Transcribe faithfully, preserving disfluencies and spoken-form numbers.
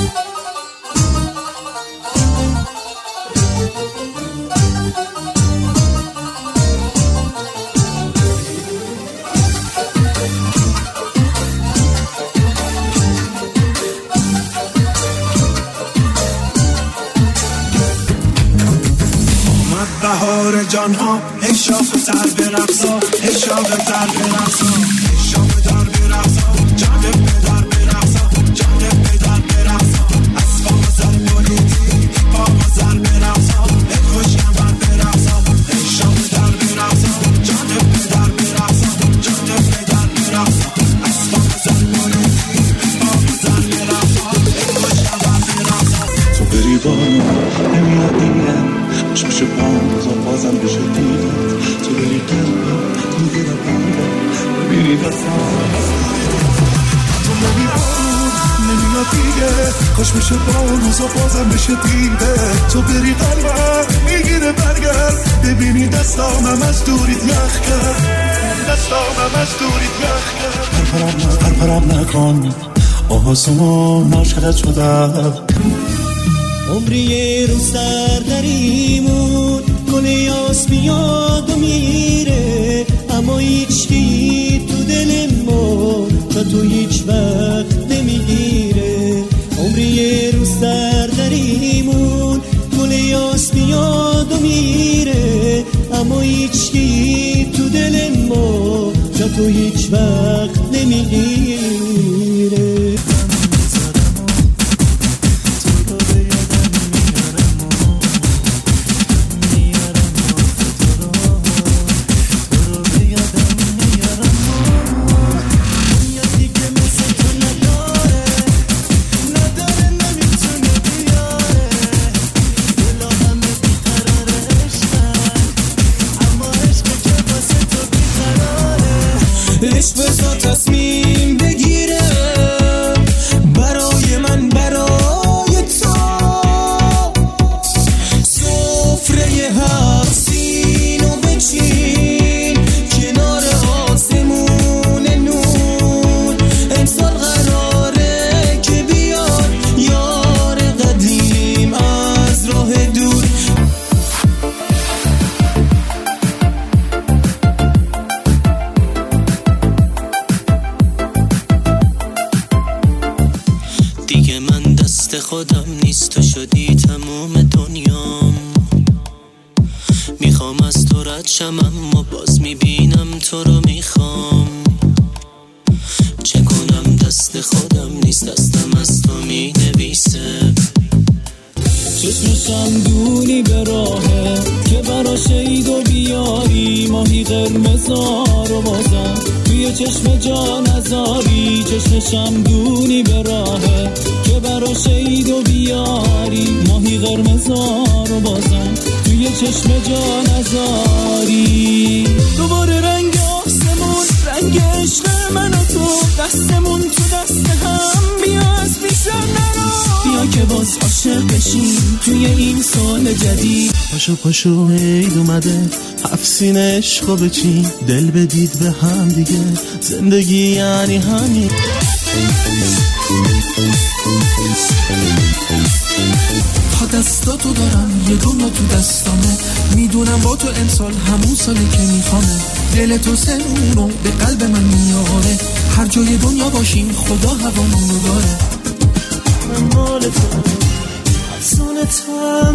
بهار جان ها ای شاخ تر برقصا ای شاخ تر برقصا ای شاخ تر برقصا جانب بدر برقصا جانب بدر برقصا از پا زر بولیدی پا زر برقصا ای خوشم بر برقصا ای شاخ تر برقصا جانب بدر برقصا جانب بدر برقصا از پا زر بولیدی پا زر برقصا ای خوشم بر برقصا تو بری بالا نمیاد دیگه چوش پاوزا بازم بشه دیدت تو بری قلبم میگیره بندم ببینی دستم تو بری بالا نمیاد دیگه کاش میشه پاوزا بازم بشه دیدت تو بری قلبم میگیره برگرد ببینی دستامم از دوریت یخ کرد دستامم از دوریت یخ کرد پرپرم پرپرم نکن آسمان عاشقت شدم عمری رو سر دریمون گل یاس میاد و میره اما هیچی تو دل ما تا تو هیچ وقت نمیگیره عمری رو سر دریمون گل یاس میاد و میره اما هیچی تو دل ما تا تو هیچ وقت نمیگیره تصمیم بگیرم برای من برای تو سفره هفت سینو بچین کنار آسمون نور امسال قراره که بیاد یار قدیم از راه دور دیگه من دست خودم نیست تو شدی تموم دنیام میخوام از تو رد شم اما باز میبینم تو رو میخوام چه کنم دست خودم نیست دستم از تو مینویسه چشمشم دونی به راهه که برا شید و بیاری ماهی قرمزا رو بازم توی چشم جا نزاری چشمشم دونی به راهه که برا شید و بیاری ماهی قرمزا رو بازم توی چشم جا نزاری دوباره رنگ آسمون رنگ عشق من و تو دستمون تو دست هم بیا از پیشم نرو بیا که باز عاشق بشیم توی این سال جدید پاشو پاشو عید اومده هفت سین عشقو بچین دل بدید به هم دیگه زندگی یعنی همین تا دستاتو دارم یه دنیا تو دستامه میدونم با تو امسال همون سالی که میخوامه دل تو سنونو به قلب من میاره هر جای دنیا باشیم خدا هوامونو داره من مال تو افسانه تو هم